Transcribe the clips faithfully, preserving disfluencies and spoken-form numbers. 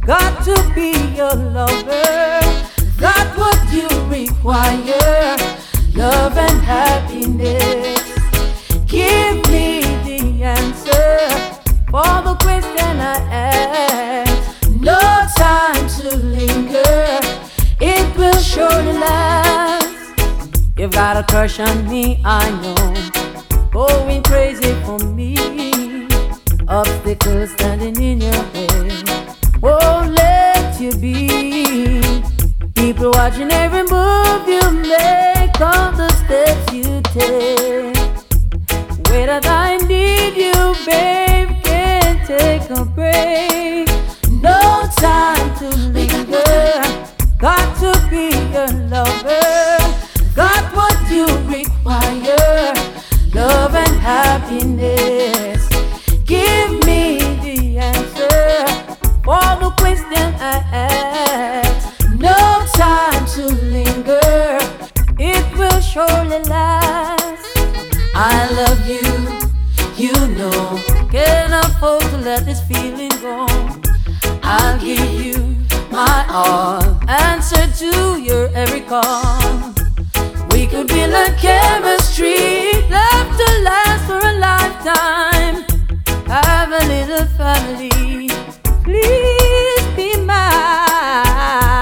got to be your lover. Got what you require, love and happiness. Give me the answer for the question I ask. No time to linger, it will surely last. You've got a crush on me, I know, going crazy for me. Obstacles standing in your way won't let you be. People watching every move you make, all the steps you take. Wait that I need you, babe, can't take a break. No time to linger, got to be your lover. Got what you require, love and happiness. Give me the answer for the question I ask. No time to linger, it will surely last. I love you, you know, can't afford to let this feeling go. I'll give you my all, answer to your every call. We could build a chemistry, love to last for a lifetime. Have a little family, please be mine.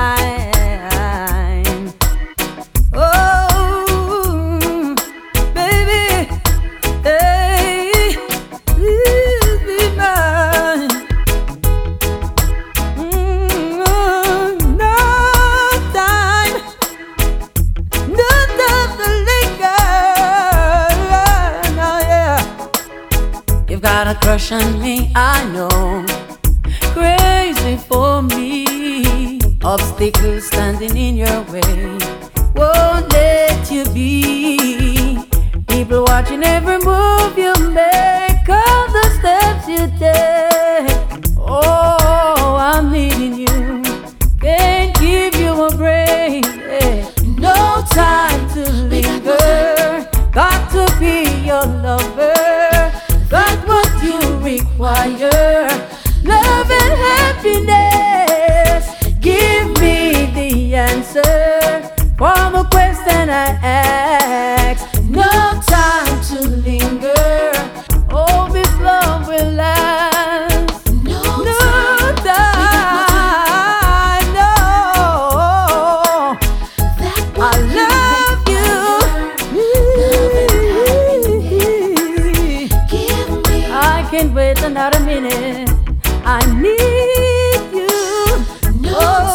Oh, baby, hey, please be mine. Mm, no time, no time to linger. No, yeah. You've got a crush on me, I know, crazy for me. Obstacles standing in your way won't let you be. People watching every move you make, all the steps you take. Oh, I'm needing you, can't give you a break. No time to linger, got to be your lover. Got what you require, love and happiness. Give me the answer for the question I ask. No time to linger, oh, this love will last. No, no time, no. I love you. I can't wait another minute. I need you. No